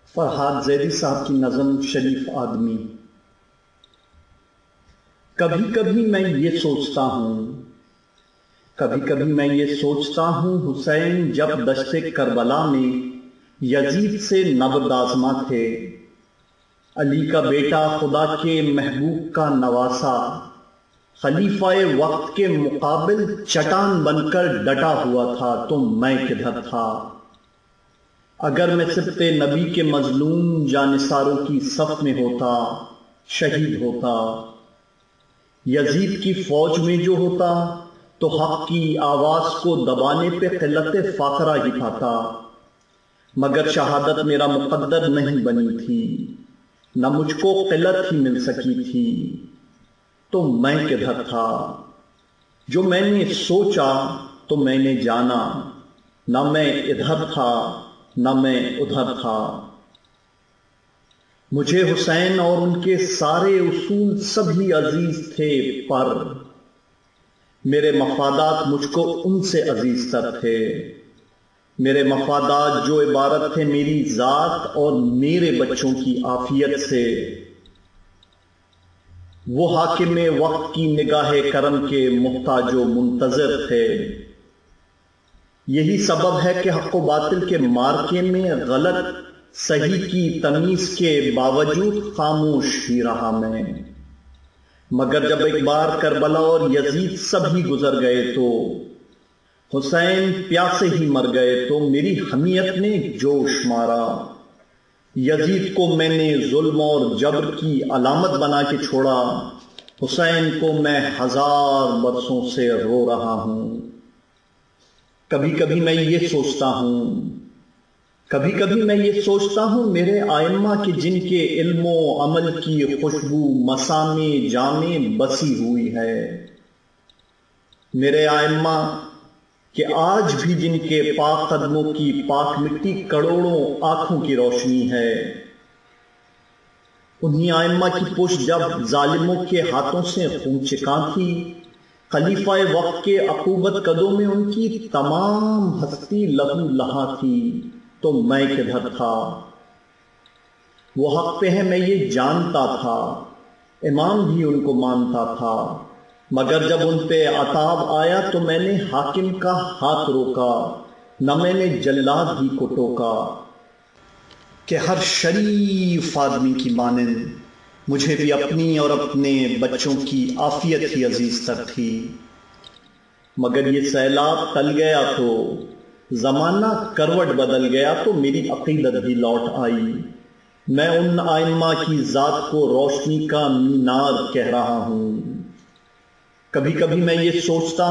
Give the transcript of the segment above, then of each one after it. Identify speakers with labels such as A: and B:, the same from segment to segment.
A: فرحاد زیدی صاحب کی نظم شریف آدمی۔ کبھی کبھی میں یہ سوچتا ہوں حسین جب دشت کربلا میں یزید سے نبرد آزما تھے، علی کا بیٹا خدا کے محبوب کا نواسا خلیفہ وقت کے مقابل چٹان بن کر ڈٹا ہوا تھا، تو میں کدھر تھا؟ اگر میں سبط نبی کے مظلوم جانثاروں کی صف میں ہوتا، شہید ہوتا، یزید کی فوج میں جو ہوتا، تو حق کی آواز کو دبانے پہ قلت فاقرہ ہی پاتا، مگر شہادت میرا مقدر نہیں بنی تھی، نہ مجھ کو قلت ہی مل سکی تھی، تو میں کدھر تھا؟ جو میں نے سوچا تو میں نے جانا، نہ میں ادھر تھا نہ میں ادھر تھا۔ مجھے حسین اور ان کے سارے اصول سبھی عزیز تھے، پر میرے مفادات مجھ کو ان سے عزیز تر تھے۔ میرے مفادات جو عبارت تھے میری ذات اور میرے بچوں کی عافیت سے، وہ حاکم وقت کی نگاہ کرم کے محتاج و منتظر تھے۔ یہی سبب ہے کہ حق و باطل کے مارکے میں غلط صحیح کی تمیز کے باوجود خاموش ہی رہا میں، مگر جب ایک بار کربلا اور یزید سبھی گزر گئے تو حسین پیاسے ہی مر گئے، تو میری حمیت نے جوش مارا۔ یزید کو میں نے ظلم اور جبر کی علامت بنا کے چھوڑا، حسین کو میں 1000 برسوں سے رو رہا ہوں۔ کبھی کبھی میں یہ سوچتا ہوں میرے ائمہ کے جن کے علم و عمل کی خوشبو مسامع جامع بسی ہوئی ہے، میرے ائمہ کہ آج بھی جن کے پاک قدموں کی پاک مٹی کروڑوں آنکھوں کی روشنی ہے، انہی ائمہ کی پشت جب ظالموں کے ہاتھوں سے خون چکاں تھی، خلیفہ وقت کے عقوبت قدوں میں ان کی تمام ہستی لہو لہاں تھی، تو میں کدھر تھا؟ وہ حق پہ ہے میں یہ جانتا تھا، امام بھی ان کو مانتا تھا، مگر جب ان پہ عطاب آیا تو میں نے حاکم کا ہاتھ روکا، نہ میں نے جلاد ہی کو ٹوکا۔ کہ ہر شریف آدمی کی مانند مجھے بھی اپنی اور اپنے بچوں کی عافیت ہی عزیز تر تھی، مگر یہ سیلاب ٹل گیا تو زمانہ کروٹ بدل گیا، تو میری عقیدت بھی لوٹ آئی۔ میں ان ائمہ کی ذات کو روشنی کا مینار کہہ رہا ہوں۔ کبھی کبھی میں یہ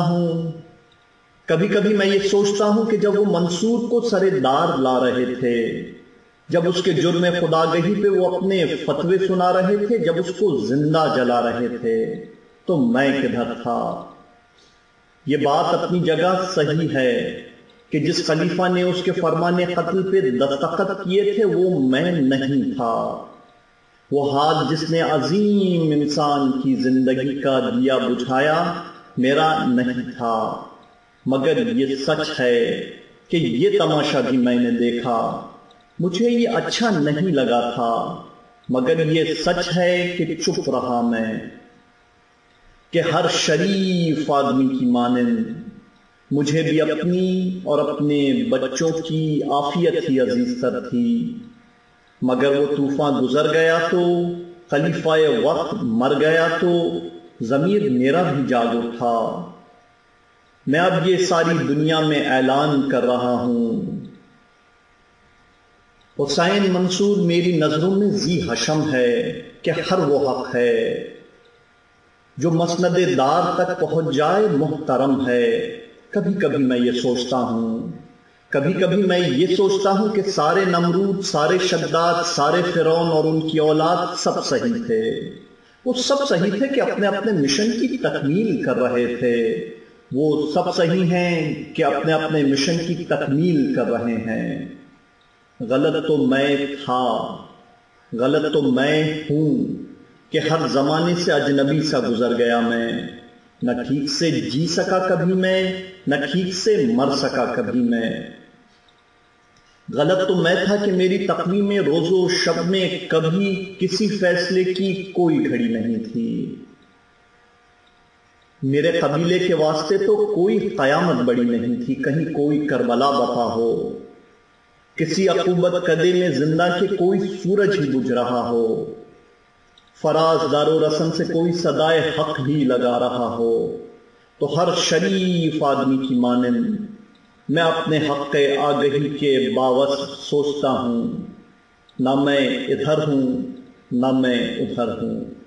A: سوچتا ہوں کہ جب وہ منصور کو سرے دار لا رہے تھے، جب اس کے جرم خداگہی پہ وہ اپنے فتوے سنا رہے تھے، جب اس کو زندہ جلا رہے تھے، تو میں کدھر تھا؟ یہ بات اپنی جگہ صحیح ہے کہ جس خلیفہ نے اس کے فرمان قتل پہ دستخط کیے تھے وہ میں نہیں تھا، وہ ہاتھ جس نے عظیم انسان کی زندگی کا دیا بجھایا میرا نہیں تھا، مگر یہ سچ ہے کہ یہ تماشا بھی میں نے دیکھا، مجھے یہ اچھا نہیں لگا تھا، مگر یہ سچ ہے کہ چپ رہا میں۔ کہ ہر شریف آدمی کی مانند مجھے بھی اپنی اور اپنے بچوں کی عافیت ہی عزیز تر تھی، مگر وہ طوفان گزر گیا تو خلیفہ وقت مر گیا تو ضمیر میرا بھی جاگ اٹھا۔ میں اب یہ ساری دنیا میں اعلان کر رہا ہوں، حسین منصور میری نظروں میں ذی حشم ہے، کہ ہر وہ حق ہے جو مسند دار تک پہنچ جائے محترم ہے۔ کبھی کبھی میں یہ سوچتا ہوں کہ سارے نمرود، سارے شداد، سارے فرعون اور ان کی اولاد سب صحیح تھے، وہ سب صحیح تھے کہ اپنے اپنے مشن کی تکمیل کر رہے تھے، وہ سب صحیح ہیں کہ اپنے اپنے مشن کی تکمیل کر رہے ہیں۔ غلط تو میں ہوں کہ ہر زمانے سے اجنبی سا گزر گیا میں، نہ ٹھیک سے جی سکا کبھی میں، نہ ٹھیک سے مر سکا کبھی میں۔ غلط تو میں تھا کہ میری تقویم روز و شب میں کبھی کسی فیصلے کی کوئی گھڑی نہیں تھی۔ میرے قبیلے کے واسطے تو کوئی قیامت بڑی نہیں تھی، کہیں کوئی کربلا بپا ہو، کسی عقوبت کدے میں زندہ کے کوئی سورج ہی بجھ رہا ہو، فراز دار و رسم سے کوئی صدائے حق بھی لگا رہا ہو، تو ہر شریف آدمی کی مانند میں اپنے حق آگہی کے باوصف سوچتا ہوں، نہ میں ادھر ہوں نہ میں ادھر ہوں۔